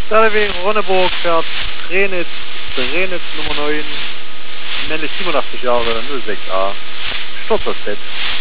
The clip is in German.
Wegen Ronneburg fährt Renitz Nummer 9, männlich 87 Jahre, 06a. Sturz das Bett.